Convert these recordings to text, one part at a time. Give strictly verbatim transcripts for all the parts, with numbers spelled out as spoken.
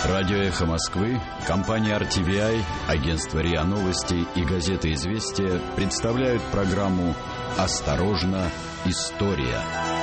Радио «Эхо Москвы», компания ар ти ви ай, агентство РИА Новости и газета «Известия» представляют программу «Осторожно, история».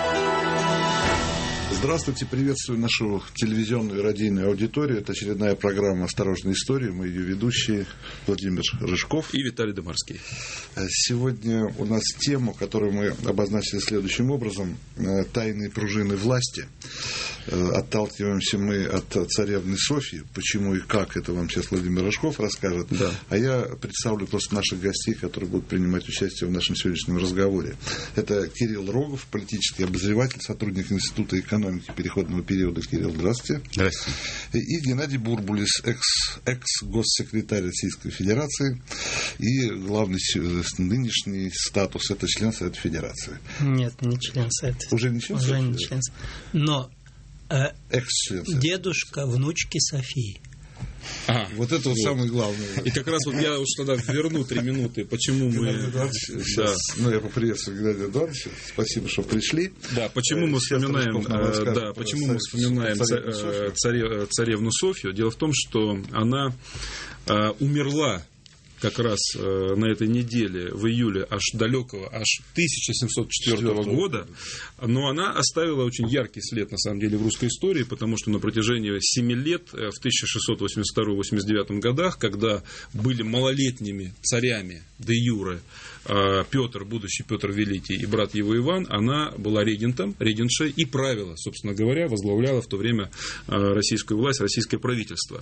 Здравствуйте, приветствую нашу телевизионную и радийную аудиторию. Это очередная программа «Осторожная история». Мы ее ведущие Владимир Рыжков и Виталий Домарский. Сегодня у нас тема, которую мы обозначили следующим образом: тайные пружины власти. Отталкиваемся мы от царевны Софьи. Почему и как, это вам сейчас Владимир Рыжков расскажет. Да. А я представлю просто наших гостей, которые будут принимать участие в нашем сегодняшнем разговоре. Это Кирилл Рогов, политический обозреватель, сотрудник Института экономики переходного периода. Кирилл, здравствуйте. Здравствуйте. И Геннадий Бурбулис, экс, экс-госсекретарь Российской Федерации и главный нынешний статус — это член Совета Федерации. Нет, не член Совета. Уже не член Уже Совета? не член. Но э, экс-член Совета. Дедушка внучки Софии. А, вот это вот, вот самое главное. И как раз вот я уж тогда верну три минуты, почему мы... Да. Ну, я поприветствую Геннадия Эдуардовича. Спасибо, что пришли. Да, почему мы вспоминаем, да, почему мы вспоминаем царев, царевну Софью? Дело в том, что она умерла как раз на этой неделе, в июле аж далекого, аж тысяча семьсот четвёртого года, но она оставила очень яркий след, на самом деле, в русской истории, потому что на протяжении семи лет, в тысяча шестьсот восемьдесят втором — восемьдесят девятом годах, когда были малолетними царями де юре Петр, будущий Петр Великий, и брат его Иван, она была регентом, регентшей и правила, собственно говоря, возглавляла в то время российскую власть, российское правительство.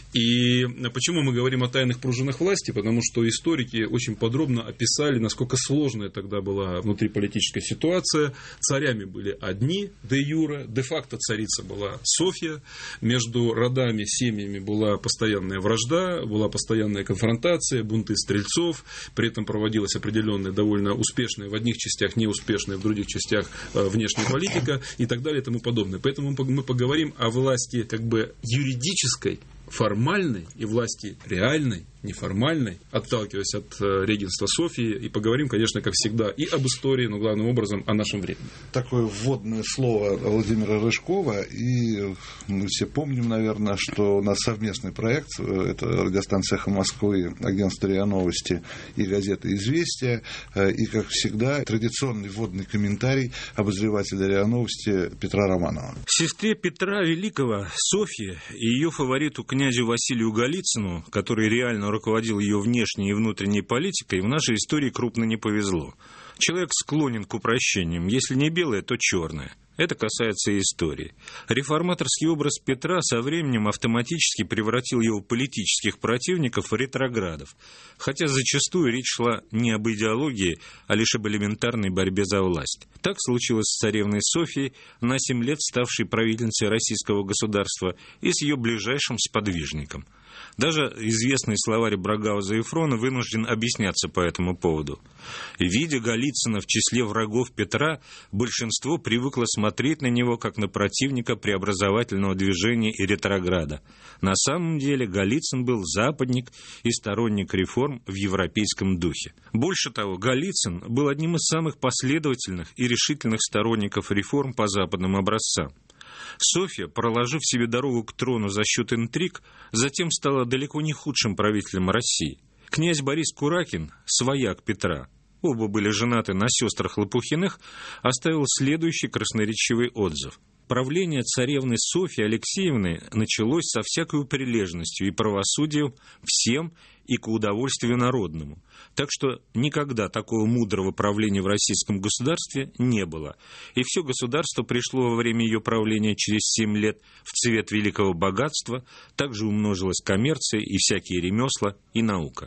И почему мы говорим о тайных пружинах власти? Потому что историки очень подробно описали, насколько сложная тогда была внутриполитическая ситуация. Царями были одни де юре, де-факто царица была Софья, между родами, семьями была постоянная вражда, была постоянная конфронтация, бунты стрельцов, при этом проводилась определенная, довольно успешная, в одних частях неуспешная, в других частях внешняя политика и так далее и тому подобное. Поэтому мы поговорим о власти как бы юридической, формальной и власти реальной, неформальной, отталкиваясь от регенства Софьи, и поговорим, конечно, как всегда, и об истории, но главным образом о нашем времени. Такое вводное слово Владимира Рыжкова, и мы все помним, наверное, что у нас совместный проект, это радиостанция «Эхо Москвы», агентство РИА Новости и газета «Известия», и, как всегда, традиционный вводный комментарий обозревателя РИА Новости Петра Романова. Сестре Петра Великого, Софье, и ее фавориту князю Василию Голицыну, который реально руководил ее внешней и внутренней политикой, в нашей истории крупно не повезло. Человек склонен к упрощениям. Если не белое, то черное. Это касается и истории. Реформаторский образ Петра со временем автоматически превратил его политических противников в ретроградов, хотя зачастую речь шла не об идеологии, а лишь об элементарной борьбе за власть. Так случилось с царевной Софьей, на семь лет ставшей правительницей российского государства, и с ее ближайшим сподвижником. Даже известный словарь Брагауза и Фрона вынужден объясняться по этому поводу. Видя Голицына в числе врагов Петра, большинство привыкло смотреть на него как на противника преобразовательного движения и ретрограда. На самом деле Голицын был западник и сторонник реформ в европейском духе. Больше того, Голицын был одним из самых последовательных и решительных сторонников реформ по западным образцам. Софья, проложив себе дорогу к трону за счет интриг, затем стала далеко не худшим правителем России. Князь Борис Куракин, свояк Петра, оба были женаты на сестрах Лопухиных, оставил следующий красноречивый отзыв. Правление царевны Софьи Алексеевны началось со всякой прилежностью и правосудием всем и к удовольствию народному. Так что никогда такого мудрого правления в российском государстве не было. И все государство пришло во время ее правления через семь лет в цвет великого богатства, также умножилась коммерция и всякие ремесла и наука.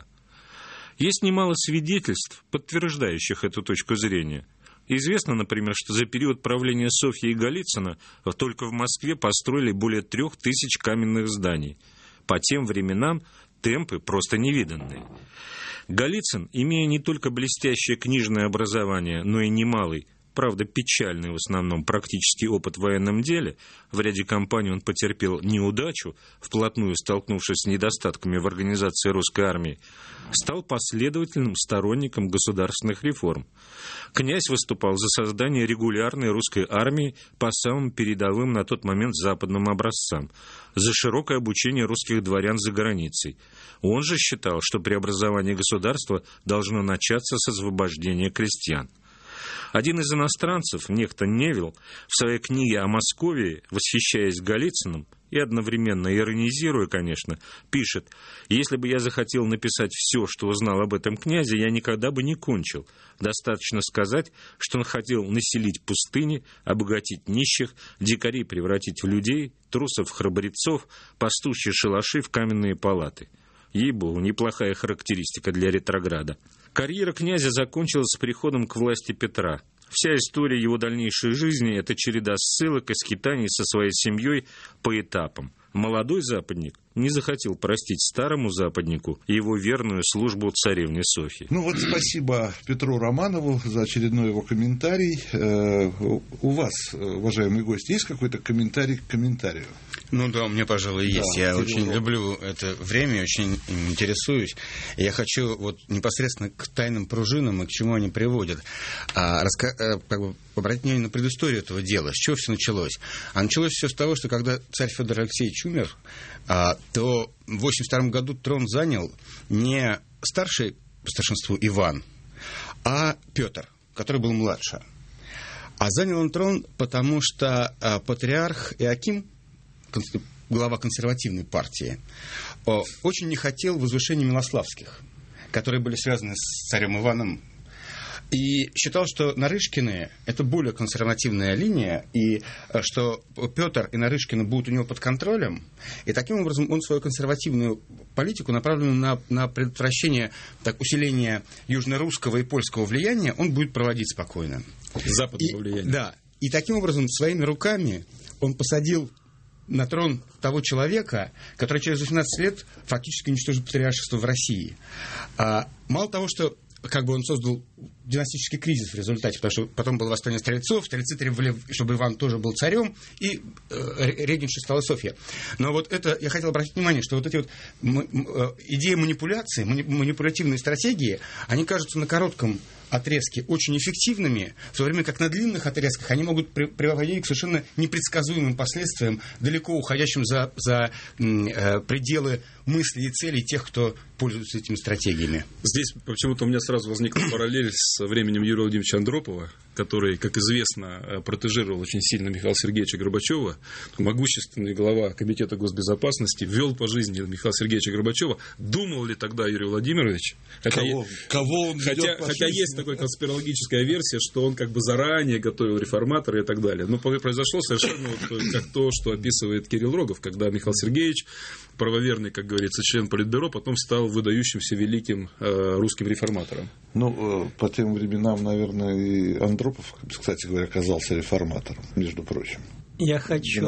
Есть немало свидетельств, подтверждающих эту точку зрения. Известно, например, что за период правления Софьи и Голицына только в Москве построили более трех тысяч каменных зданий. По тем временам темпы просто невиданные. Голицын, имея не только блестящее книжное образование, но и немалый, правда, печальный в основном практический опыт в военном деле, в ряде кампаний он потерпел неудачу, вплотную столкнувшись с недостатками в организации русской армии, стал последовательным сторонником государственных реформ. Князь выступал за создание регулярной русской армии по самым передовым на тот момент западным образцам, за широкое обучение русских дворян за границей. Он же считал, что преобразование государства должно начаться с освобождения крестьян. Один из иностранцев, некто Невилл, в своей книге о Московии, восхищаясь Голицыным и одновременно иронизируя, конечно, пишет: «Если бы я захотел написать все, что узнал об этом князе, я никогда бы не кончил. Достаточно сказать, что он хотел населить пустыни, обогатить нищих, дикарей превратить в людей, трусов в храбрецов, пастушьи шалаши в каменные палаты». Ей-богу, неплохая характеристика для ретрограда. Карьера князя закончилась с приходом к власти Петра. Вся история его дальнейшей жизни – это череда ссылок и скитаний со своей семьей по этапам. Молодой западник не захотел простить старому западнику его верную службу царевне Софьи. Ну вот спасибо Петру Романову за очередной его комментарий. У вас, уважаемый гость, есть какой-то комментарий к комментарию? Ну да, у меня, пожалуй, есть. Да, я очень его... люблю это время, очень им интересуюсь. Я хочу вот непосредственно к тайным пружинам и к чему они приводят. А, раска... как бы обратить внимание на предысторию этого дела. С чего все началось? А началось все с того, что когда царь Федор Алексеевич умер, а, то в восемьдесят втором году трон занял не старший по старшинству Иван, а Петр, который был младше. А занял он трон, потому что а, патриарх Иоаким, глава консервативной партии, очень не хотел возвышения Милославских, которые были связаны с царем Иваном, и считал, что Нарышкины – это более консервативная линия, и что Петр и Нарышкины будут у него под контролем, и таким образом он свою консервативную политику, направленную на, на предотвращение так, усиления южнорусского и польского влияния, он будет проводить спокойно. Западного влияния. Да, и таким образом своими руками он посадил на трон того человека, который через восемнадцать лет фактически уничтожил патриаршество в России. А, мало того, что как бы он создал династический кризис в результате, потому что потом было восстание стрельцов, стрельцы требовали, чтобы Иван тоже был царем, и э, регеншей стала Софья. Но вот это, я хотел обратить внимание, что вот эти вот м- м- идеи манипуляции, мани- манипулятивные стратегии, они кажутся на коротком отрезке очень эффективными, в то время как на длинных отрезках они могут при- приводить к совершенно непредсказуемым последствиям, далеко уходящим за, за э, пределы мыслей и целей тех, кто пользуется этими стратегиями. Здесь почему-то у меня сразу возникла параллель с временем Юрия Владимировича Андропова, который, как известно, протежировал очень сильно Михаила Сергеевича Горбачева, могущественный глава Комитета госбезопасности, вел по жизни Михаила Сергеевича Горбачева. Думал ли тогда Юрий Владимирович? Хотя, кого, кого он хотя, хотя есть такая конспирологическая версия, что он как бы заранее готовил реформаторы и так далее. Но произошло совершенно вот как то, что описывает Кирилл Рогов, когда Михаил Сергеевич, правоверный, как говорится, член Политбюро, потом стал выдающимся великим э, русским реформатором. Ну, э, по тем временам, наверное, и Андропов, кстати говоря, оказался реформатором, между прочим. Я хочу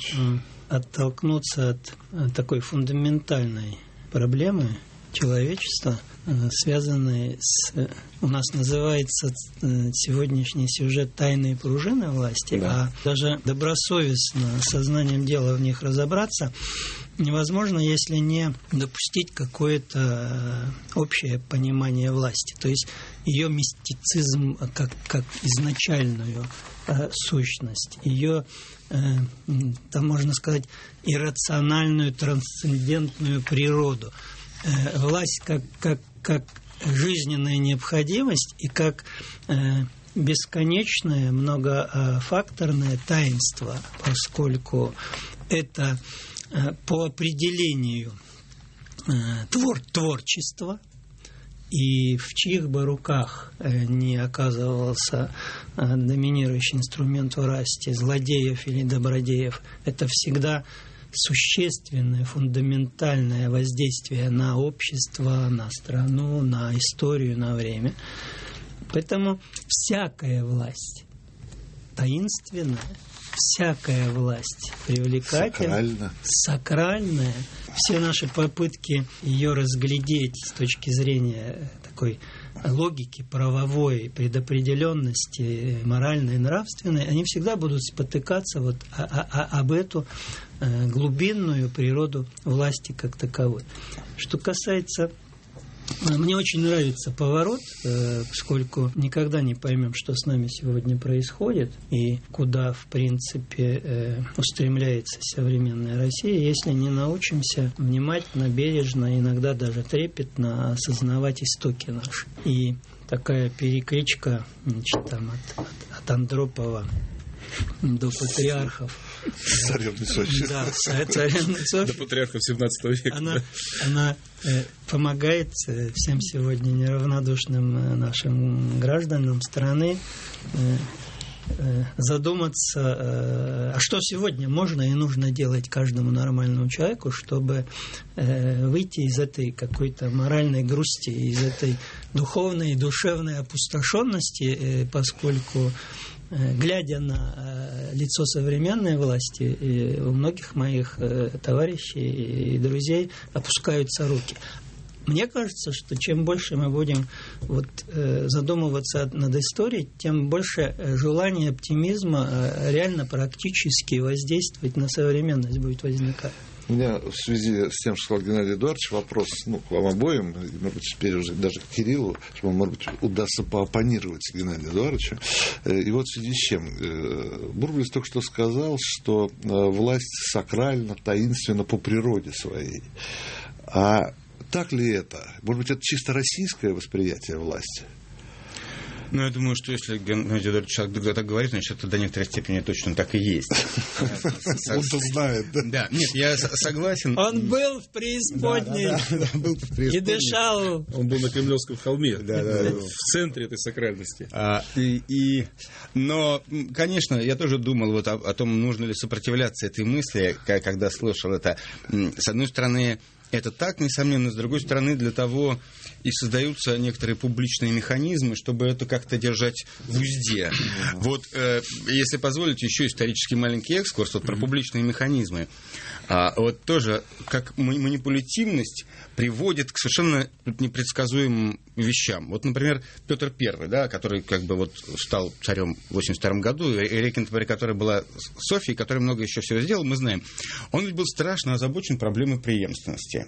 оттолкнуться от такой фундаментальной проблемы человечества, связанной с... У нас называется сегодняшний сюжет «Тайные пружины власти», да. А даже добросовестно, сознанием дела в них разобраться невозможно, если не допустить какое-то общее понимание власти. То есть ее мистицизм как, как изначальную э, сущность, ее, э, там можно сказать, иррациональную, трансцендентную природу. Э, власть как, как, как жизненная необходимость и как э, бесконечное многофакторное таинство, поскольку это э, по определению э, твор, творчество, и в чьих бы руках э, не оказывался э, доминирующий инструмент власти, злодеев или добродеев, это всегда существенное, фундаментальное воздействие на общество, на страну, на историю, на время. Поэтому всякая власть таинственная, всякая власть привлекательная, сакральная. сакральная. Все наши попытки ее разглядеть с точки зрения такой логики правовой, предопределенности моральной и нравственной, они всегда будут спотыкаться вот а, а, об эту э, глубинную природу власти как таковой. Что касается... Мне очень нравится поворот, э, поскольку никогда не поймем, что с нами сегодня происходит и куда, в принципе, э, устремляется современная Россия, если не научимся внимательно, бережно, иногда даже трепетно осознавать истоки наши. И такая перекличка, значит, там, от, от, от Андропова до патриархов. Царевны Софьи. Да, царевны Софьи. До патриархов семнадцатого века. Она, да. она э, помогает э, всем сегодня неравнодушным э, нашим гражданам страны э, э, задуматься, э, а что сегодня можно и нужно делать каждому нормальному человеку, чтобы э, выйти из этой какой-то моральной грусти, из этой духовной и душевной опустошенности, э, поскольку глядя на э, лицо современной власти, и у многих моих э, товарищей и друзей опускаются руки. Мне кажется, что чем больше мы будем вот, э, задумываться над историей, тем больше желания, оптимизма э, реально практически воздействовать на современность будет возникать. У меня в связи с тем, что сказал Геннадий Эдуардович, вопрос ну, к вам обоим, может быть, теперь уже даже к Кириллу, чтобы, может быть, удастся пооппонировать Геннадию Эдуардовичу. И вот в связи с чем. Бурглис только что сказал, что власть сакральна, таинственна по природе своей. А так ли это? Может быть, это чисто российское восприятие власти? Ну, я думаю, что если Геннадий Эдуардович так говорит, значит, это до некоторой степени точно так и есть. Он-то знает, да? Да, нет, я согласен. Он был в преисподней и дышал. Он был на Кремлевском холме, в центре этой сакральности. Но, конечно, я тоже думал вот о том, нужно ли сопротивляться этой мысли, когда слышал это. С одной стороны, это так, несомненно, с другой стороны, для того и создаются некоторые публичные механизмы, чтобы это как-то держать в узде. Вот, э, если позволите, еще исторический маленький экскурс вот, про публичные механизмы. А, вот тоже, как манипулятивность приводит к совершенно непредсказуемым вещам. Вот, например, Петр Первый, да, который как бы вот стал царем в восемьдесят втором году, и регент, которая была Софьей, которая много еще всего сделала, мы знаем. Он ведь был страшно озабочен проблемой преемственности.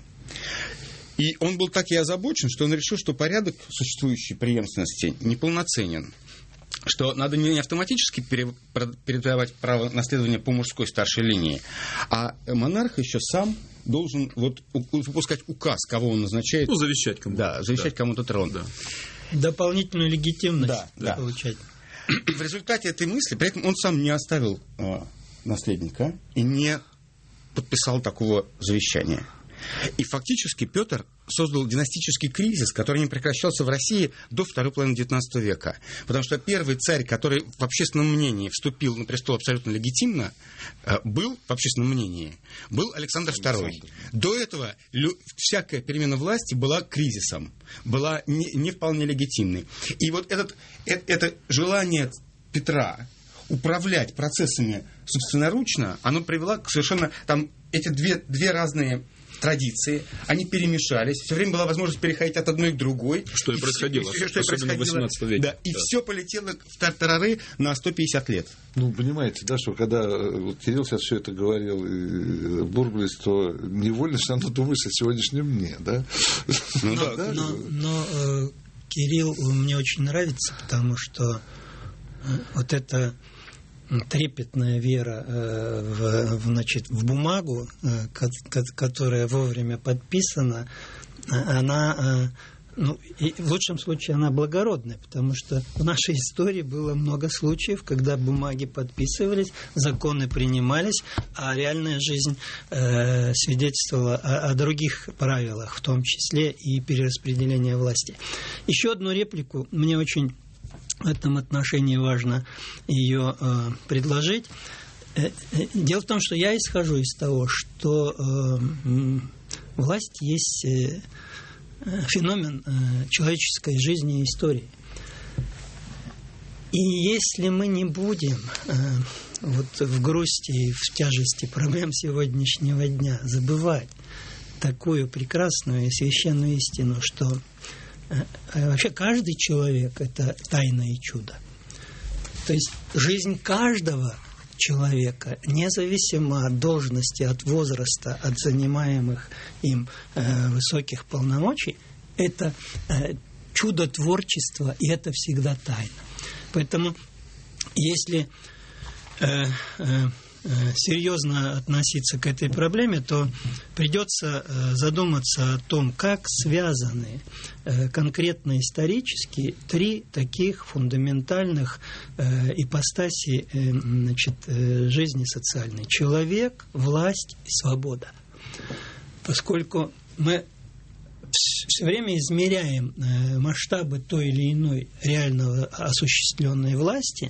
И он был так и озабочен, что он решил, что порядок существующей преемственности неполноценен, что надо не автоматически передавать право наследования по мужской старшей линии, а монарх еще сам должен вот выпускать указ, кого он назначает. Ну, завещать кому-то. Да, завещать да. кому-то трон. Да. Дополнительную легитимность да, да. получать. И в результате этой мысли, при этом он сам не оставил э, наследника и не подписал такого завещания. И фактически Петр создал династический кризис, который не прекращался в России до второй половины девятнадцатого века. Потому что первый царь, который в общественном мнении вступил на престол абсолютно легитимно, был, в общественном мнении, был Александр Второй. До этого всякая перемена власти была кризисом, была не, не вполне легитимной. И вот этот, это, это желание Петра управлять процессами собственноручно, оно привело к совершенно... Там эти две, две разные... традиции, они перемешались, все время была возможность переходить от одной к другой. Что и, и происходило, и, что особенно в восемнадцатом веке. Да, и да. все полетело в тартарары на сто пятьдесят лет. Ну, понимаете, да, что когда вот, Кирилл сейчас все это говорил, и Бурглис, то невольно все равно думаешь о сегодняшнем дне, да? Ну, но, да, но, но э, Кирилл мне очень нравится, потому что э, вот это трепетная вера э, в, в, значит, в бумагу, э, ко, ко, которая вовремя подписана, она, э, ну, и в лучшем случае она благородная, потому что в нашей истории было много случаев, когда бумаги подписывались, законы принимались, а реальная жизнь э, свидетельствовала о, о других правилах, в том числе и перераспределение власти. Еще одну реплику мне очень в этом отношении важно ее э, предложить. Э, э, дело в том, что я исхожу из того, что э, власть есть э, феномен э, человеческой жизни и истории. И если мы не будем э, вот в грусти и в тяжести проблем сегодняшнего дня забывать такую прекрасную и священную истину, что вообще каждый человек – это тайна и чудо. То есть жизнь каждого человека, независимо от должности, от возраста, от занимаемых им э, высоких полномочий, это э, чудо творчества, и это всегда тайна. Поэтому, если э, э, серьезно относиться к этой проблеме, то придется задуматься о том, как связаны конкретно исторически три таких фундаментальных ипостаси, значит, жизни социальной: человек, власть и свобода. Поскольку мы все время измеряем масштабы той или иной реально осуществленной власти,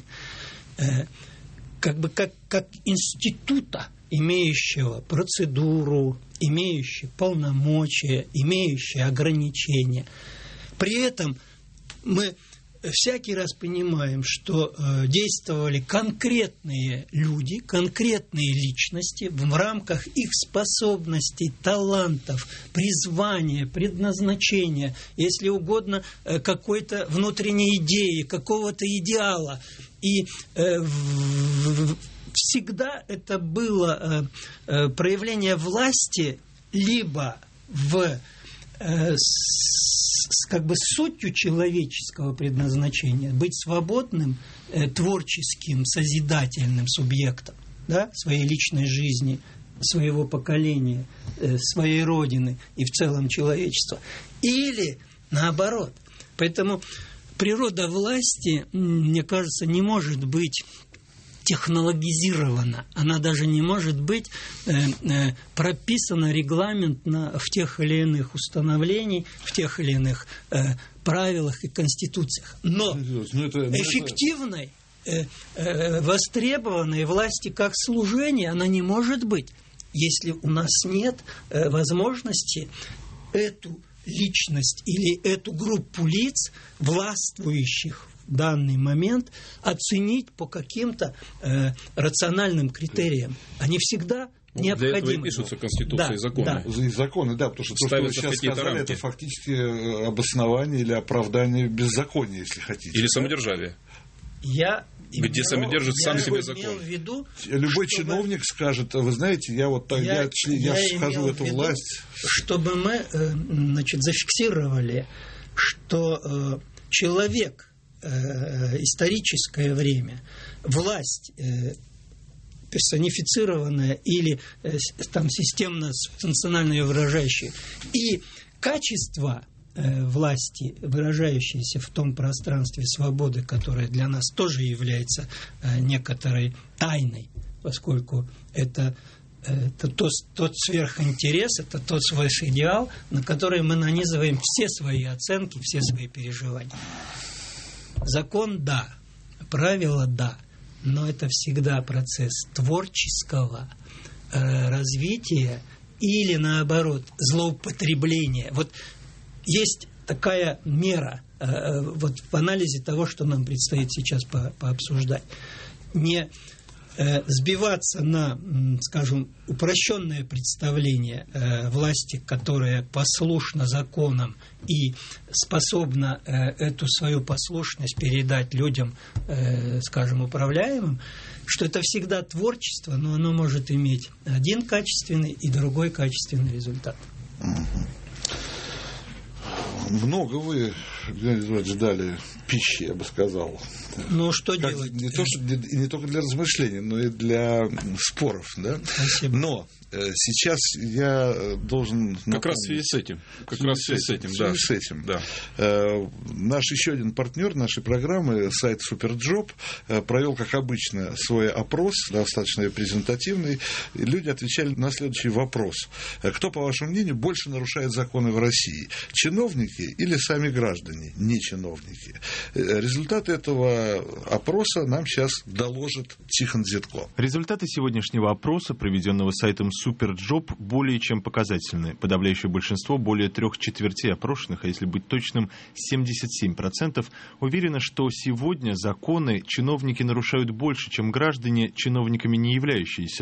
как бы как, как института, имеющего процедуру, имеющего полномочия, имеющего ограничения. При этом мы всякий раз понимаем, что э, действовали конкретные люди, конкретные личности в рамках их способностей, талантов, призвания, предназначения, если угодно, э, какой-то внутренней идеи, какого-то идеала. И э, в, в, всегда это было э, э, проявление власти либо в э, с, с, как бы сутью человеческого предназначения, быть свободным, э, творческим, созидательным субъектом, да, своей личной жизни, своего поколения, э, своей родины и в целом человечества. Или наоборот. Поэтому природа власти, мне кажется, не может быть технологизирована. Она даже не может быть э, э, прописана регламентно в тех или иных установлениях, в тех или иных э, правилах и конституциях. Но ну, это, ну, эффективной, э, э, востребованной власти как служение она не может быть, если у нас нет э, возможности эту личность или эту группу лиц, властвующих в данный момент, оценить по каким-то э, рациональным критериям. Они всегда ну, необходимы. Для этого и пишутся Конституция да, и законы. Да. И законы, да, потому что то, что вы сейчас сказали, рамки. Это фактически обоснование или оправдание беззакония, если хотите. Или самодержавие. Я... Где имел, самодержит сам себе закон. Виду, Любой чтобы... чиновник скажет: вы знаете, я вот так, я, я, я вхожу в эту виду, власть. Чтобы мы, значит, зафиксировали, что человек, историческое время, власть персонифицированная или там системно функционально ее выражающая, и качество власти, выражающейся в том пространстве свободы, которое для нас тоже является некоторой тайной, поскольку это, это тот, тот сверхинтерес, это тот свыше идеал, на который мы нанизываем все свои оценки, все свои переживания. Закон – да, правила – да, но это всегда процесс творческого э, развития или, наоборот, злоупотребления. Вот есть такая мера э, вот в анализе того, что нам предстоит сейчас по, пообсуждать. Не э, сбиваться на, скажем, упрощенное представление э, власти, которая послушна законам и способна э, эту свою послушность передать людям, э, скажем, управляемым, что это всегда творчество, но оно может иметь один качественный и другой качественный результат. Много вы, Геннадий Эдуардович, дали пищи, я бы сказал. Ну, что как, делать? Не, то, что, не только для размышлений, но и для споров. Да? Спасибо. Но э, сейчас я должен... Как напомнить, раз в связи с этим. Как раз в связи с этим, да. с этим. Да. Э, наш еще один партнер нашей программы, сайт Суперджоп, э, провел, как обычно, свой опрос, достаточно презентативный. И люди отвечали на следующий вопрос. Кто, по вашему мнению, больше нарушает законы в России? Чиновники или сами граждане, не чиновники? Результаты этого опроса нам сейчас доложит Тихон Зитко. Результаты сегодняшнего опроса, проведенного сайтом Суперджоп, более чем показательны. Подавляющее большинство, более трех четвертей опрошенных, а если быть точным, семьдесят семь процентов, уверено, что сегодня законы чиновники нарушают больше, чем граждане, чиновниками не являющиеся.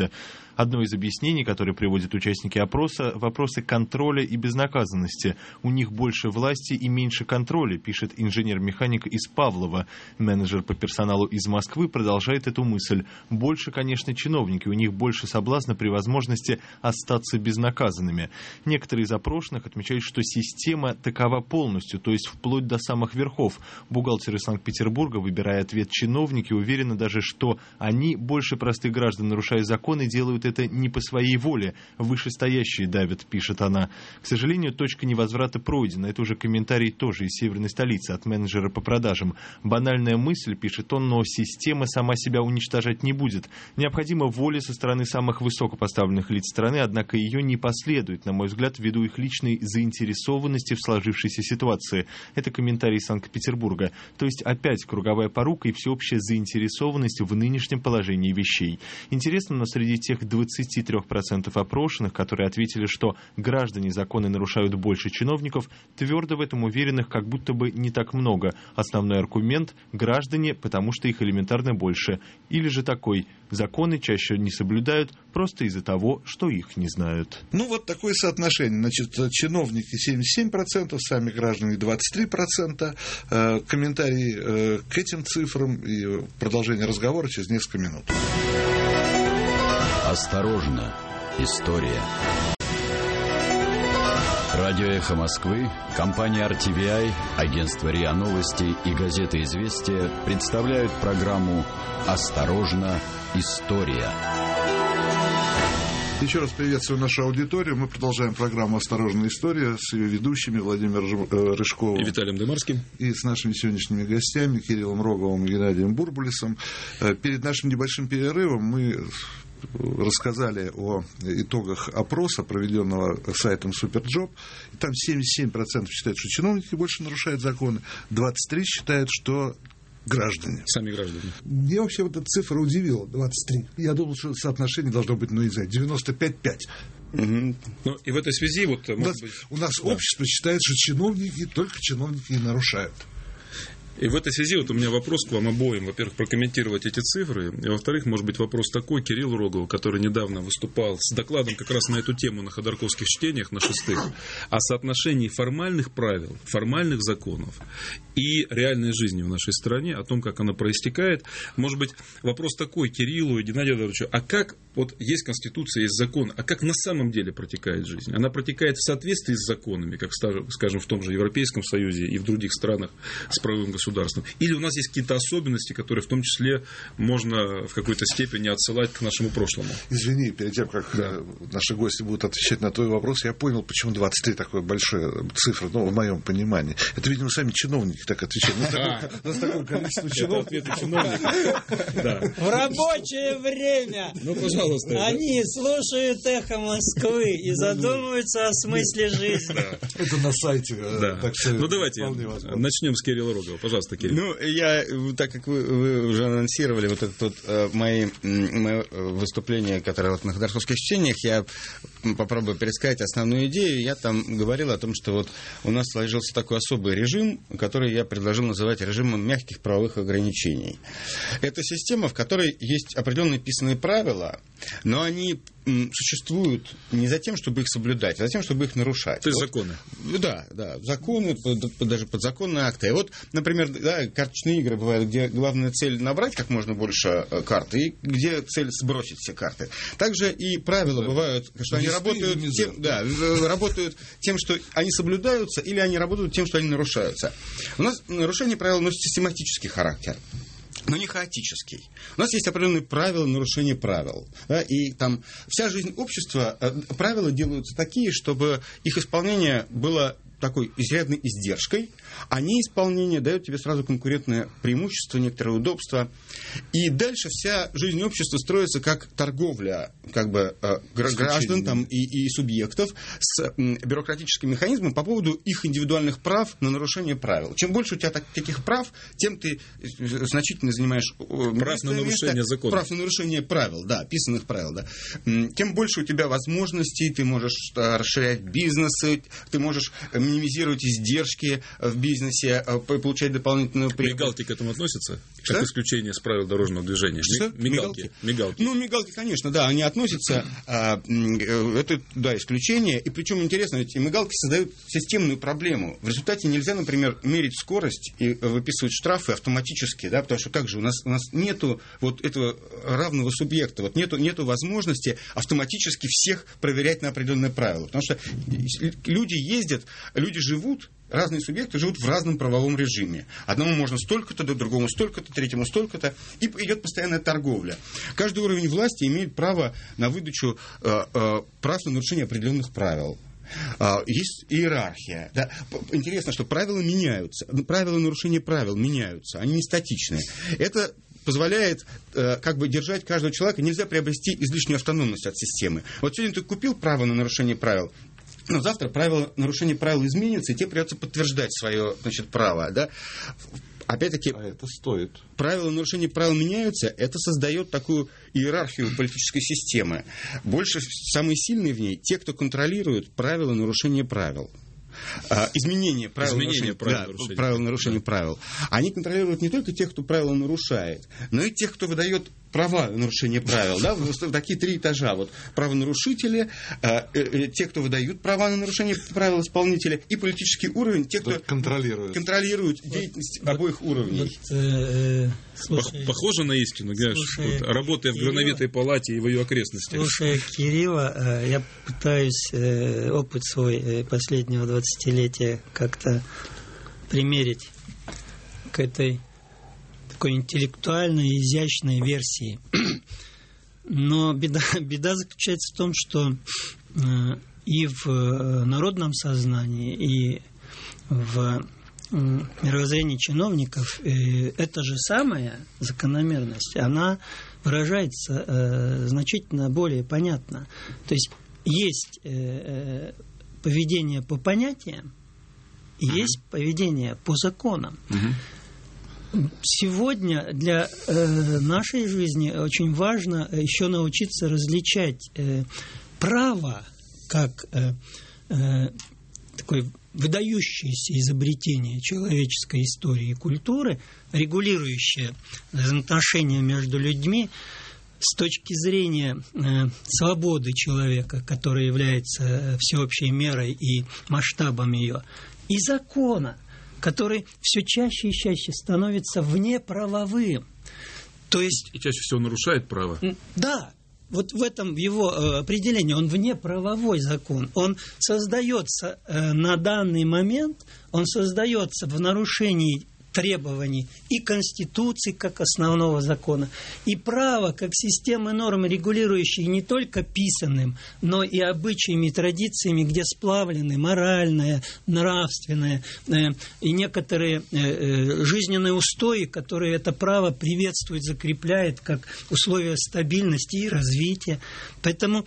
Одно из объяснений, которое приводят участники опроса, вопросы контроля и безнаказанности. У них больше власти и меньше контроля, пишет инженер-механик из Павлова. Менеджер по персоналу из Москвы продолжает эту мысль. Больше, конечно, чиновники, у них больше соблазна при возможности остаться безнаказанными. Некоторые из опрошенных отмечают, что система такова полностью, то есть вплоть до самых верхов. Бухгалтеры Санкт-Петербурга, выбирая ответ чиновники, уверены даже, что они, больше простых граждан, нарушая законы, делают это не по своей воле. Вышестоящие давят, пишет она. К сожалению, точка невозврата пройдена. Это уже комментарий тоже из северной столицы от менеджера по продажам. Банальная мысль, пишет он, но система сама себя уничтожать не будет. Необходима воля со стороны самых высокопоставленных лиц страны, однако ее не последует, на мой взгляд, ввиду их личной заинтересованности в сложившейся ситуации. Это комментарий из Санкт-Петербурга. То есть опять круговая порука и всеобщая заинтересованность в нынешнем положении вещей. Интересно, но среди тех двадцати трёх процентов опрошенных, которые ответили, что граждане законы нарушают больше чиновников, твердо в этом уверенных как будто бы не так много. Основной аргумент – граждане, потому что их элементарно больше. Или же такой – законы чаще не соблюдают просто из-за того, что их не знают. Ну, вот такое соотношение. Значит, чиновники семьдесят семь процентов, сами граждане двадцать три процента. Комментарии к этим цифрам и продолжение разговора через несколько минут. Осторожно, история. Радио «Эхо Москвы», компания ар ти ви ай, агентство РИА Новости и газета «Известия» представляют программу «Осторожно, история». Еще раз приветствую нашу аудиторию. Мы продолжаем программу «Осторожная история» с ее ведущими Владимиром Рыжковым и Виталием Демарским. И с нашими сегодняшними гостями Кириллом Роговым и Геннадием Бурбулисом. Перед нашим небольшим перерывом мы рассказали о итогах опроса, проведенного сайтом Суперджоп. И там семьдесят семь процентов считают, что чиновники больше нарушают законы, двадцать три процента считают, что граждане. Сами граждане. Мне вообще вот эта цифра удивила, двадцать три. Я думал, что соотношение должно быть, ну, не знаю, девяносто пять пять. Угу. Ну, и в этой связи вот... У нас, быть... у нас да. общество считает, что чиновники, только чиновники и нарушают. И в этой связи вот у меня вопрос к вам обоим. Во-первых, прокомментировать эти цифры. И во-вторых, может быть, вопрос такой. Кирилл Рогов, который недавно выступал с докладом как раз на эту тему на ходорковских чтениях, на шестых, о соотношении формальных правил, формальных законов и реальной жизни в нашей стране, о том, как она проистекает. Может быть, вопрос такой Кириллу и Геннадию Эдуардовичу. А как, вот есть Конституция, есть закон, а как на самом деле протекает жизнь? Она протекает в соответствии с законами, как, скажем, в том же Европейском Союзе и в других странах с правовым государством? Государством. Или у нас есть какие-то особенности, которые в том числе можно в какой-то степени отсылать к нашему прошлому? Извини, перед тем, как да. наши гости будут отвечать на твой вопрос, я понял, почему двадцать три такая большая цифра, ну, в моем понимании. Это, видимо, сами чиновники так отвечают. У нас такое количество чиновников. В рабочее время ну, пожалуйста, они слушают «Эхо Москвы» и задумываются о смысле жизни. Это на сайте. Ну, давайте начнем с Кирилла Рогова. Пожалуйста, Кирилл. Ну, я, так как вы, вы уже анонсировали вот это вот, э, мои, мои выступления, которые вот на ходорковских чтениях, я попробую пересказать основную идею. Я там говорил о том, что вот у нас сложился такой особый режим, который я предложил называть режимом мягких правовых ограничений. Это система, в которой есть определенные писанные правила, но они существуют не за тем, чтобы их соблюдать, а за тем, чтобы их нарушать. То есть вот, законы. Да, да, законы, даже подзаконные акты. И вот, например, да, карточные игры бывают, где главная цель набрать как можно больше карт, и где цель сбросить все карты. Также и правила да. бывают, что они работают тем, да, работают тем, что они соблюдаются, или они работают тем, что они нарушаются. У нас нарушение правил носит систематический характер, но не хаотический. У нас есть определенные правила нарушения правил. Да, и там вся жизнь общества, правила делаются такие, чтобы их исполнение было такой изрядной издержкой, а неисполнение дает тебе сразу конкурентное преимущество, некоторое удобство. И дальше вся жизнь общества строится как торговля как бы, граждан там, и, и субъектов с бюрократическим механизмом по поводу их индивидуальных прав на нарушение правил. Чем больше у тебя так, таких прав, тем ты значительно занимаешь прав на нарушение место, закона. Прав на нарушение правил, да, писанных правил. Да. Тем больше у тебя возможностей, ты можешь расширять бизнесы, ты можешь минимизировать издержки в бизнесе, получать дополнительную прибыль. Легалки к этому относятся? Как что? Исключение с правил дорожного движения. Что? Мигалки. Мигалки. Мигалки. Ну, мигалки, конечно, да, они относятся, а, это, да, исключение. И причем интересно, ведь мигалки создают системную проблему. В результате нельзя, например, мерить скорость и выписывать штрафы автоматически, да, потому что как же, у нас, у нас нету вот этого равного субъекта, вот нету, нету возможности автоматически всех проверять на определенные правила. Потому что люди ездят, люди живут, разные субъекты живут в разном правовом режиме. Одному можно столько-то, другому столько-то, третьему столько-то, и идет постоянная торговля. Каждый уровень власти имеет право на выдачу э, э, прав на нарушение определенных правил. Есть иерархия. Да. Интересно, что правила меняются. Правила нарушения правил меняются. Они не статичные. Это позволяет э, как бы держать каждого человека. Нельзя приобрести излишнюю автономность от системы. Вот сегодня ты купил право на нарушение правил, но завтра правила, нарушение правил изменится, и тебе придется подтверждать свое, значит, право. Да? Опять-таки, а это стоит. Правила нарушения правил меняются, это создает такую иерархию политической системы. Больше, самые сильные в ней, те, кто контролирует правила нарушения правил. Изменение правил Изменение нарушения, правил, да, нарушения. правил нарушения да. правил. Они контролируют не только тех, кто правила нарушает, но и тех, кто выдает права на нарушение правил. Да? Такие три этажа. Вот, правонарушители, э, э, те, кто выдают права на нарушение правил, исполнители, и политический уровень, те, кто контролирует, контролирует деятельность вот, обоих уровней. Вот, э, слушай, Похоже на истину, слушай, вот, работая в Грановитой палате и в ее окрестностях. Слушая Кирилла, э, я пытаюсь э, опыт свой э, последнего двадцатилетия как-то примерить к этой такой интеллектуальной, изящной версии. Но беда, беда заключается в том, что э, и в народном сознании, и в э, мировоззрении чиновников э, эта же самая закономерность, она выражается э, значительно более понятно. То есть есть э, э, поведение по понятиям, и uh-huh. есть поведение по законам. Uh-huh. Сегодня для э, нашей жизни очень важно еще научиться различать э, право как э, э, такое выдающееся изобретение человеческой истории и культуры, регулирующее взаимоотношения между людьми с точки зрения э, свободы человека, которая является всеобщей мерой и масштабом ее, и закона, который все чаще и чаще становится внеправовым. То есть, и чаще всего нарушает право. Да, вот в этом его э, определении. Он внеправовой закон. Он создается э, на данный момент, он создается в нарушении требований и Конституции как основного закона, и права как системы норм, регулирующие не только писанным, но и обычаями и традициями, где сплавлены моральное, нравственное э, и некоторые э, э, жизненные устои, которые это право приветствует, закрепляет как условия стабильности и развития. Поэтому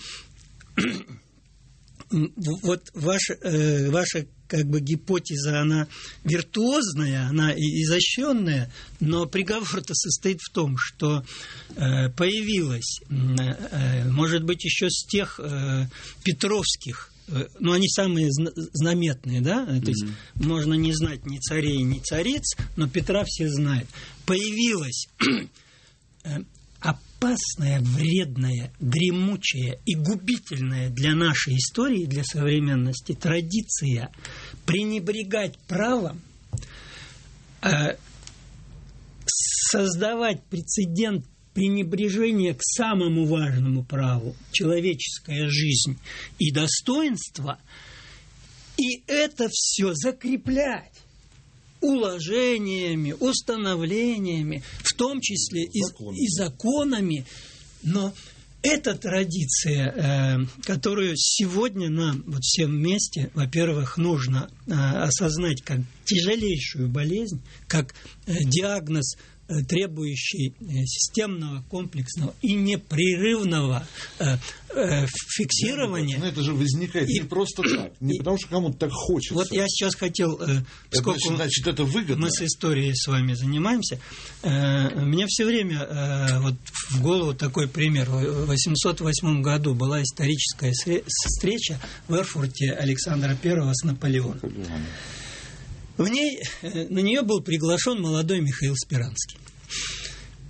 вот ваша, э, ваша как бы гипотеза, она виртуозная, она изощренная, но приговор-то состоит в том, что э, появилась, э, может быть, еще с тех э, петровских, э, ну, они самые зна- знаменитые, да, mm-hmm. то есть можно не знать ни царей, ни цариц, но Петра все знают. Появилась э, опасная, вредная, дремучая и губительная для нашей истории, для современности традиция пренебрегать правом, э, создавать прецедент пренебрежения к самому важному праву – человеческая жизнь и достоинство, и это все закреплять уложениями, установлениями, в том числе и, и законами. Но эта традиция, э, которую сегодня нам вот всем вместе, во-первых, нужно э, осознать как тяжелейшую болезнь, как э, диагноз, э, требующий э, системного, комплексного и непрерывного э, э, фиксирования. Но это же возникает и, не просто так, не и, потому что кому-то так хочется. Вот я сейчас хотел, э, поскольку это, значит, это выгодно. Мы с историей с вами занимаемся, э, мне все время э, вот в голову такой пример. В восемьсот восьмом году была историческая встреча в Эрфурте Александра Первого с Наполеоном. В ней, на нее был приглашен молодой Михаил Спиранский.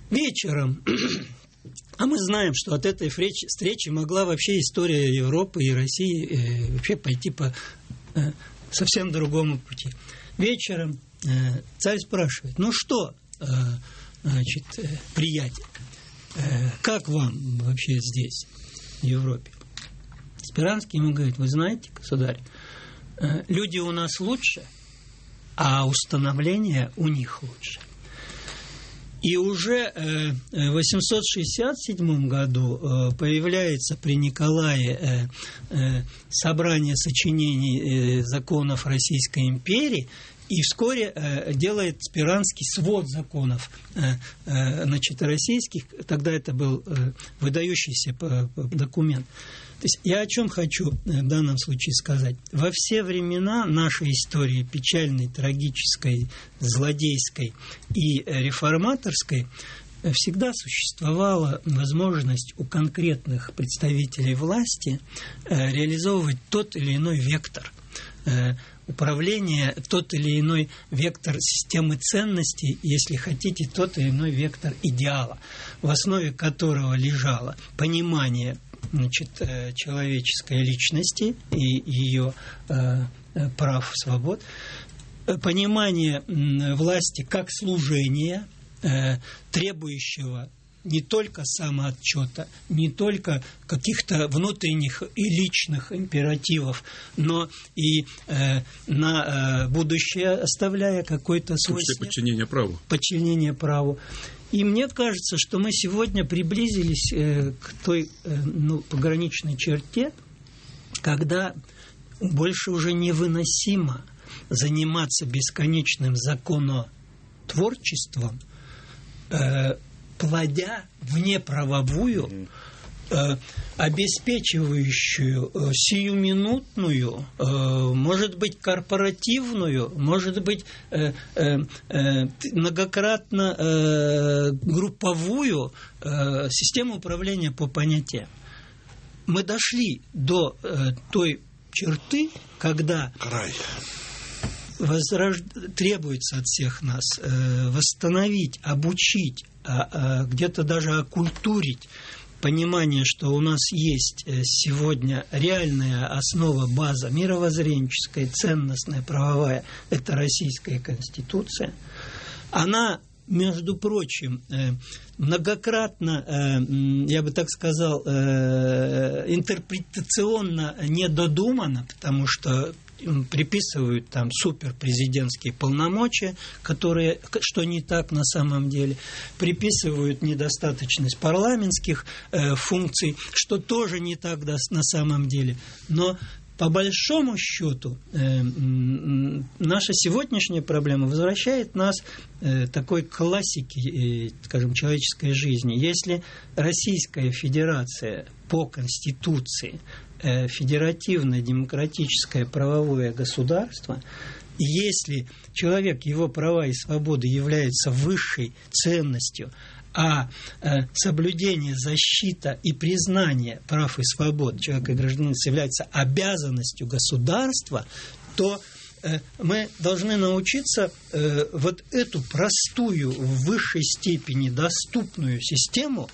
вечером, а мы знаем, что от этой встречи могла вообще история Европы и России э, вообще пойти по э, совсем другому пути. Вечером э, царь спрашивает: ну что, э, значит, э, приятель, э, как вам вообще здесь, в Европе? Спиранский ему говорит: вы знаете, государь, э, люди у нас лучше, а установление у них лучше. И уже в восемьсот шестьдесят седьмом году появляется при Николае собрание сочинений законов Российской империи, и вскоре делает Спиранский свод законов, значит, российских. Тогда это был выдающийся документ. То есть я о чем хочу в данном случае сказать. Во все времена нашей истории, печальной, трагической, злодейской и реформаторской, всегда существовала возможность у конкретных представителей власти реализовывать тот или иной вектор управления, тот или иной вектор системы ценностей, если хотите, тот или иной вектор идеала, в основе которого лежало понимание, значит, человеческой личности и ее э, прав, свобод, понимание власти как служения, э, требующего не только самоотчета, не только каких-то внутренних и личных императивов, но и э, на э, будущее оставляя какой-то свой след. Подчинение праву. Подчинение праву. И мне кажется, что мы сегодня приблизились э, к той э, ну, пограничной черте, когда больше уже невыносимо заниматься бесконечным законотворчеством, э, плодя внеправовую, э, обеспечивающую э, сиюминутную, э, может быть, корпоративную, может быть, э, э, э, многократно э, групповую э, систему управления по понятиям. Мы дошли до э, той черты, когда Край. возрож... требуется от всех нас э, восстановить, обучить, а, а, где-то даже окультурить понимание, что у нас есть сегодня реальная основа, база мировоззренческая, ценностная, правовая, это Российская Конституция. Она, между прочим, многократно, я бы так сказал, интерпретационно недодумана, потому что приписывают там суперпрезидентские полномочия, которые, что не так на самом деле, приписывают недостаточность парламентских э, функций, что тоже не так на самом деле. Но по большому счету э, наша сегодняшняя проблема возвращает нас э, такой классике, э, скажем, человеческой жизни. Если Российская Федерация по Конституции федеративное, демократическое, правовое государство, если человек, его права и свободы являются высшей ценностью, а э, соблюдение, защита и признание прав и свобод человека и гражданина является обязанностью государства, то э, мы должны научиться э, вот эту простую, в высшей степени доступную систему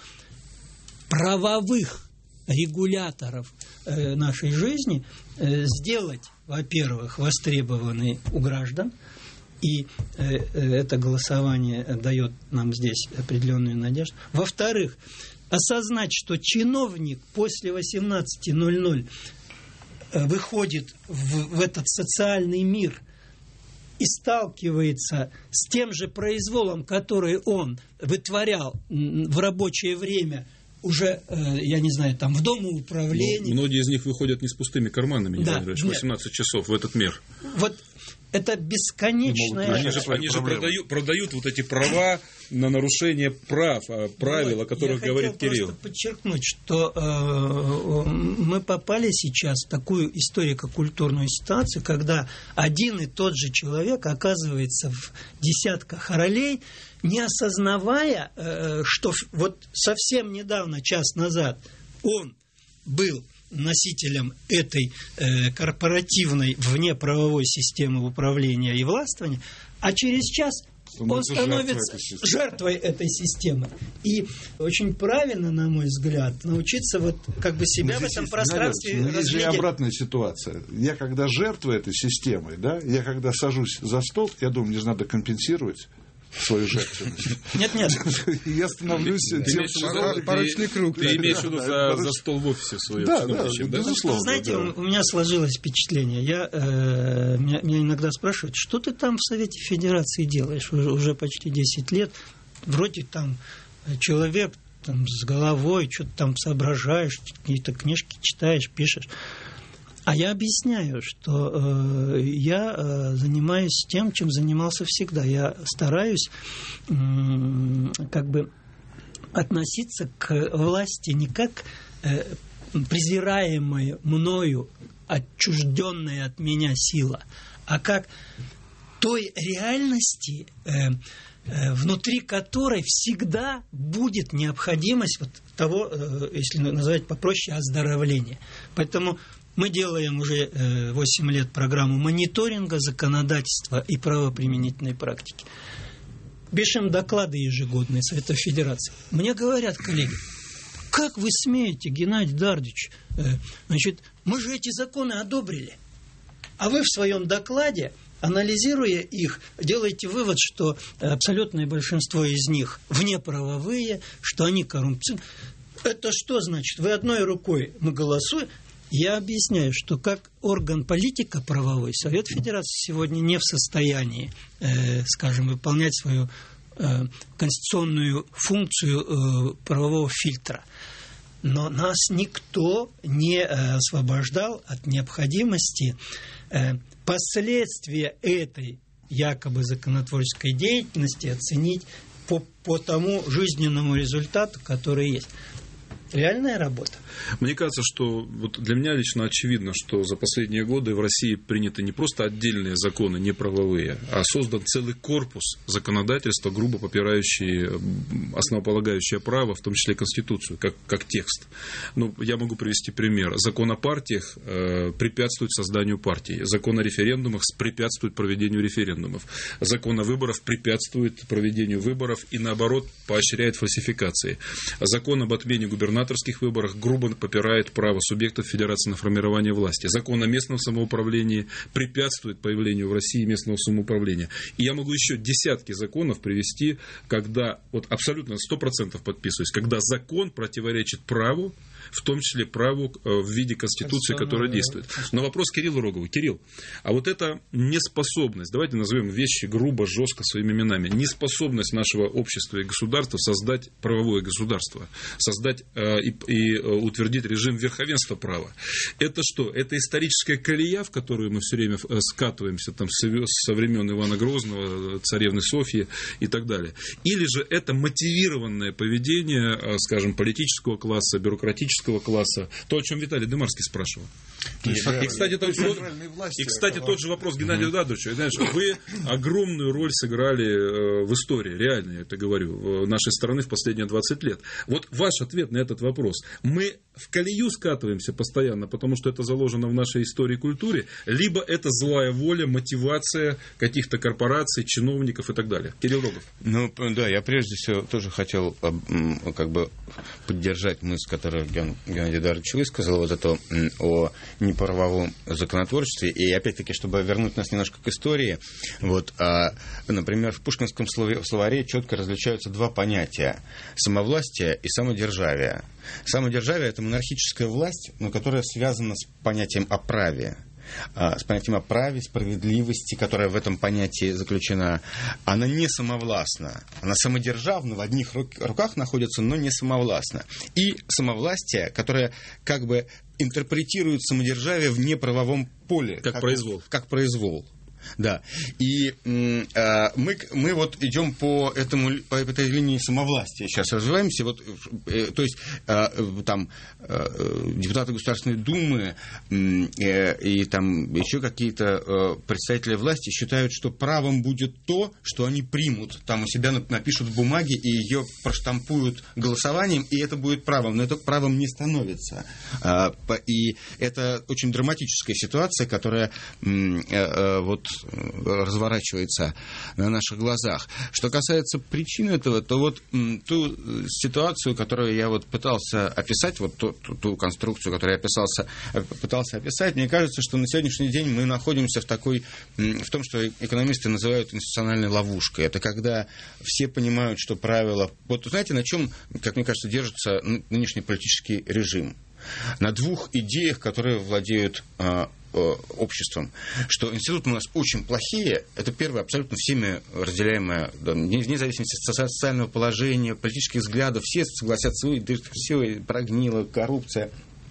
правовых регуляторов э, нашей жизни э, сделать, во-первых, востребованной у граждан, и э, это голосование дает нам здесь определенную надежду. Во-вторых, осознать, что чиновник после восемнадцати ноль-ноль э, выходит в, в этот социальный мир и сталкивается с тем же произволом, который он вытворял в рабочее время уже, я не знаю, там в домоуправлении. Многие из них выходят не с пустыми карманами, не да, знаю, восемнадцать часов в этот мир. Вот это бесконечное... Они же, они же продают, продают вот эти права на нарушение прав, правил, вот, о которых говорит Кирилл. Я хотел просто подчеркнуть, что э, мы попали сейчас в такую историко-культурную ситуацию, когда один и тот же человек оказывается в десятках ролей, не осознавая, э, что вот совсем недавно, час назад, он был носителем этой э, корпоративной внеправовой системы управления и властвования, а через час он становится жертвой, жертвой этой системы. И очень правильно, на мой взгляд, научиться вот как бы себя в этом пространстве разглядеть. Здесь же обратная ситуация. Я когда жертва этой системы, да, я когда сажусь за стол, я думаю, мне же надо компенсировать свою жертвенность. Нет, нет. Я становлюсь тем, что порочный круг. Ты имеешь в виду за стол в офисе своем? Да, да, безусловно. Знаете, у меня сложилось впечатление. Я меня иногда спрашивают, что ты там в Совете Федерации делаешь уже почти десять лет. Вроде там человек там с головой, что-то там соображаешь, какие-то книжки читаешь, пишешь. А я объясняю, что э, я э, занимаюсь тем, чем занимался всегда. Я стараюсь э, как бы относиться к власти не как э, презираемая мною, отчужденная от меня сила, а как той реальности, э, э, внутри которой всегда будет необходимость вот того, э, если называть попроще, оздоровления. Поэтому мы делаем уже восемь лет программу мониторинга законодательства и правоприменительной практики. Пишем доклады ежегодные Совета Федерации. Мне говорят коллеги, как вы смеете, Геннадий Эдуардович, значит, мы же эти законы одобрили. А вы в своем докладе, анализируя их, делаете вывод, что абсолютное большинство из них внеправовые, что они коррупционные. Это что значит? Вы одной рукой мы голосуем. Я объясняю, что как орган политика правовой Совет Федерации сегодня не в состоянии, э, скажем, выполнять свою э, конституционную функцию э, правового фильтра. Но нас никто не э, освобождал от необходимости э, последствия этой якобы законотворческой деятельности оценить по, по тому жизненному результату, который есть. Реальная работа. Мне кажется, что вот для меня лично очевидно, что за последние годы в России приняты не просто отдельные законы неправовые, а создан целый корпус законодательства, грубо попирающий основополагающее право, в том числе Конституцию, как, как текст. Ну, я могу привести пример. Закон о партиях э, препятствует созданию партий. Закон о референдумах препятствует проведению референдумов. Закон о выборах препятствует проведению выборов и, наоборот, поощряет фальсификации. Закон об отмене губернаторских выборах грубо попирает право субъектов федерации на формирование власти. Закон о местном самоуправлении препятствует появлению в России местного самоуправления. И я могу еще десятки законов привести, когда, вот абсолютно сто процентов подписываюсь, когда закон противоречит праву, в том числе праву в виде Конституции, которая действует. Но вопрос к Кириллу Рогову. Кирилл, а вот эта неспособность, давайте назовем вещи грубо, жестко своими именами, неспособность нашего общества и государства создать правовое государство, создать э, и, и утвердить режим верховенства права. Это что? Это историческая колея, в которую мы все время скатываемся там, со времен Ивана Грозного, царевны Софьи и так далее. Или же это мотивированное поведение, скажем, политического класса, бюрократического класса, то, о чем Виталий Дымарский спрашивал. И, и, кстати, тот, и, кстати, тот же вопрос Геннадию Эдуардовичу. Знаешь, вы огромную роль сыграли в истории, реально, я это говорю, нашей страны в последние двадцать лет. Вот ваш ответ на этот вопрос. Мы в колею скатываемся постоянно, потому что это заложено в нашей истории и культуре, либо это злая воля, мотивация каких-то корпораций, чиновников и так далее. Кирилл Рогов. Ну, да, я прежде всего тоже хотел как бы поддержать мысль, которую Геннадий Эдуардович высказал, вот это о неправовом законотворчестве. И опять-таки, чтобы вернуть нас немножко к истории, вот, а, например, в пушкинском словаре четко различаются два понятия: самовластие и самодержавие. Самодержавие – это монархическая власть, но которая связана с понятием о праве. С понятием о праве, справедливости, которая в этом понятии заключена. Она не самовластна. Она самодержавна, в одних руках находится, но не самовластна. И самовластие, которое как бы интерпретирует самодержавие в неправовом поле. Как, как произвол. Как произвол. Да. И э, мы, мы вот идем по, этому, по этой линии самовластия. Сейчас развиваемся. Вот, э, то есть э, там э, депутаты Государственной Думы э, и там еще какие-то э, представители власти считают, что правом будет то, что они примут. Там у себя напишут в бумаге и ее проштампуют голосованием, и это будет правом. Но это правом не становится. Э, и это очень драматическая ситуация, которая э, э, вот разворачивается на наших глазах. Что касается причин этого, то вот ту ситуацию, которую я вот пытался описать, вот ту, ту, ту конструкцию, которую я описался, пытался описать, мне кажется, что на сегодняшний день мы находимся в такой, в том, что экономисты называют институциональной ловушкой. Это когда все понимают, что правила... Вот знаете, на чем, как мне кажется, держится нынешний политический режим? На двух идеях, которые владеют а, а, обществом. Что институты у нас очень плохие, это первое, абсолютно всеми разделяемое, да, вне зависимости от социального положения, политических взглядов, все согласятся, все прогнило, коррупция.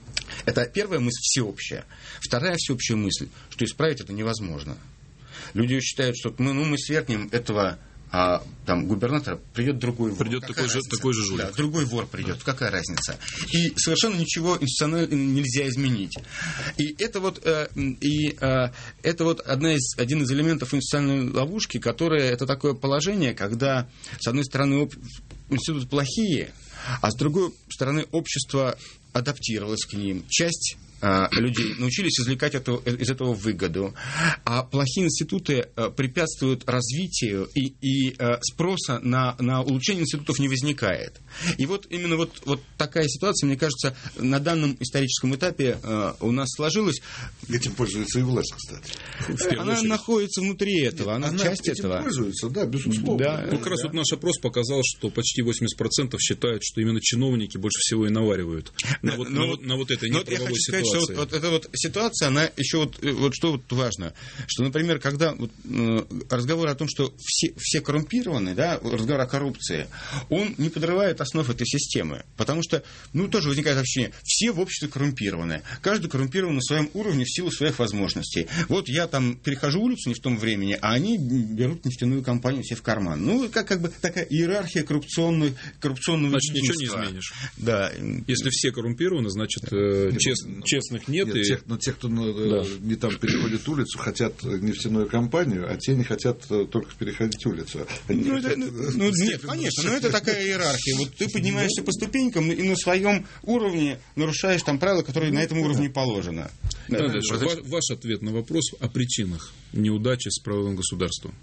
Это первая мысль всеобщая. Вторая всеобщая мысль, что исправить это невозможно. Люди считают, что мы, ну, мы свергнем этого... а там губернатора, придет другой вор. Придет такой же, такой же жулик. Да, другой вор придет. Да. Какая разница? И совершенно ничего институционально нельзя изменить. И это вот, э, и, э, это вот одна из, один из элементов институциональной ловушки, которая, это такое положение, когда, с одной стороны, об, институты плохие, а с другой стороны, общество адаптировалось к ним. Часть людей научились извлекать это, из этого выгоду. А плохие институты препятствуют развитию, и, и спроса на, на улучшение институтов не возникает. И вот именно вот, вот такая ситуация, мне кажется, на данном историческом этапе у нас сложилась. Этим пользуется и власть, кстати. Она очередь. находится внутри этого, она, она часть этим этого. Пользуется, да, безусловно. Да, ну, как раз да. вот наш опрос показал, что почти восемьдесят процентов считают, что именно чиновники больше всего и наваривают на, вот, на, вот, на вот этой неправовой ситуации. Что вот, вот эта вот ситуация, она еще вот, вот что вот важно, что, например, когда вот, э, разговор о том, что все, все коррумпированы, да, разговор о коррупции, он не подрывает основ этой системы, потому что, ну, тоже возникает ощущение, все в обществе коррумпированы, каждый коррумпирован на своем уровне в силу своих возможностей. Вот я там перехожу улицу не в том времени, а они берут нефтяную компанию себе в карман. Ну, как, как бы такая иерархия коррупционной, коррупционного Значит, единства. Ничего не изменишь. Да. Если все коррумпированы, значит, э, чест, честных нет. Нет, и... тех, но те, кто да. не там переходит улицу, хотят нефтяную компанию, а те не хотят только переходить улицу. Ну, хотят... это, ну, нет, конечно, но это такая иерархия. Вот ты поднимаешься по ступенькам и на своем уровне нарушаешь там правила, которые на этом уровне положено. Да, да, да, ваш, ваш ответ на вопрос о причинах неудачи с правовым государством.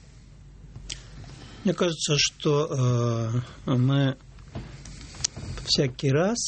Мне кажется, что э, мы всякий раз,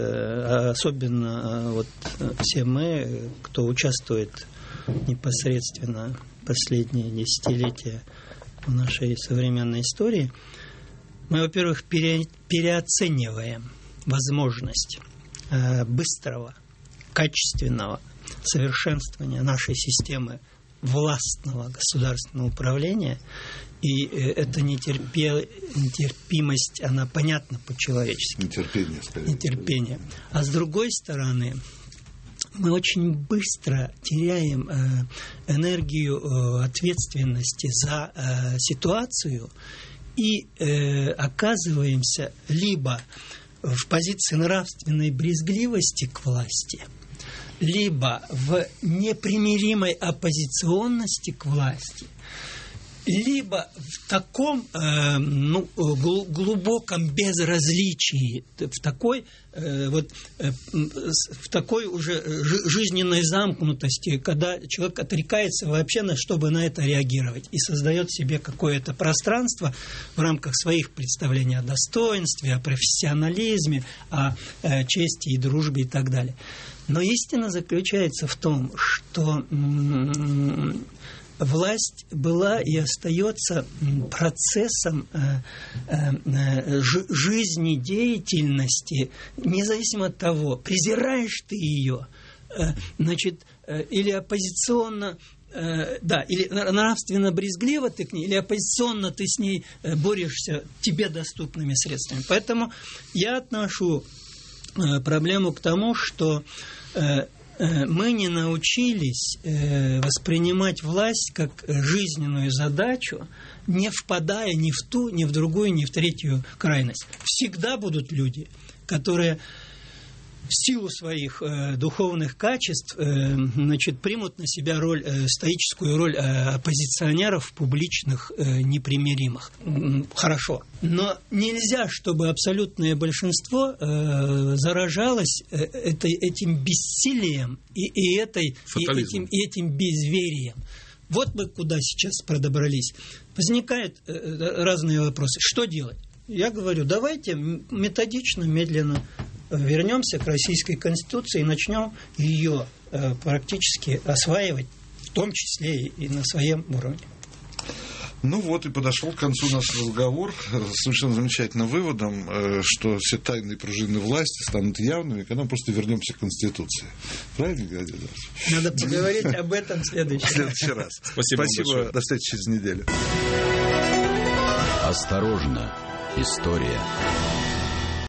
особенно вот все мы, кто участвует непосредственно последние десятилетия в нашей современной истории, мы, во-первых, пере, переоцениваем возможность быстрого, качественного совершенствования нашей системы властного государственного управления. И эта нетерпе... нетерпимость, она понятна по-человечески. Нетерпение, скорее. Нетерпение. А с другой стороны, мы очень быстро теряем э, энергию э, ответственности за э, ситуацию и э, оказываемся либо в позиции нравственной брезгливости к власти, либо в непримиримой оппозиционности к власти, либо в таком э, ну, глубоком безразличии, в такой, э, вот, э, в такой уже жизненной замкнутости, когда человек отрекается вообще, на, чтобы на это реагировать, и создает себе какое-то пространство в рамках своих представлений о достоинстве, о профессионализме, о э, чести и дружбе и так далее. Но истина заключается в том, что м- власть была и остается процессом э, э, ж- жизнедеятельности, независимо от того, презираешь ты ее, э, значит, э, или оппозиционно, э, да, или нравственно брезгливо ты к ней, или оппозиционно ты с ней борешься тебе доступными средствами. Поэтому я отношу э, проблему к тому, что э, мы не научились воспринимать власть как жизненную задачу, не впадая ни в ту, ни в другую, ни в третью крайность. Всегда будут люди, которые в силу своих э, духовных качеств э, значит, примут на себя роль, э, стоическую роль э, оппозиционеров публичных, э, непримиримых. Хорошо. Но нельзя, чтобы абсолютное большинство э, заражалось э, этой, этим бессилием и, и, этой, и, этим, и этим безверием. Вот мы куда сейчас подобрались. Возникают разные вопросы. Что делать? Я говорю, давайте методично, медленно вернемся к Российской Конституции и начнем ее практически осваивать, в том числе и на своем уровне. Ну вот и подошел к концу наш разговор с совершенно замечательным выводом, что все тайные пружины власти станут явными, когда мы просто вернемся к Конституции. Правильно, Геннадий Эдуардович? Надо поговорить об этом в следующий, в следующий раз. Спасибо. Спасибо. До встречи через неделю. Осторожно, история.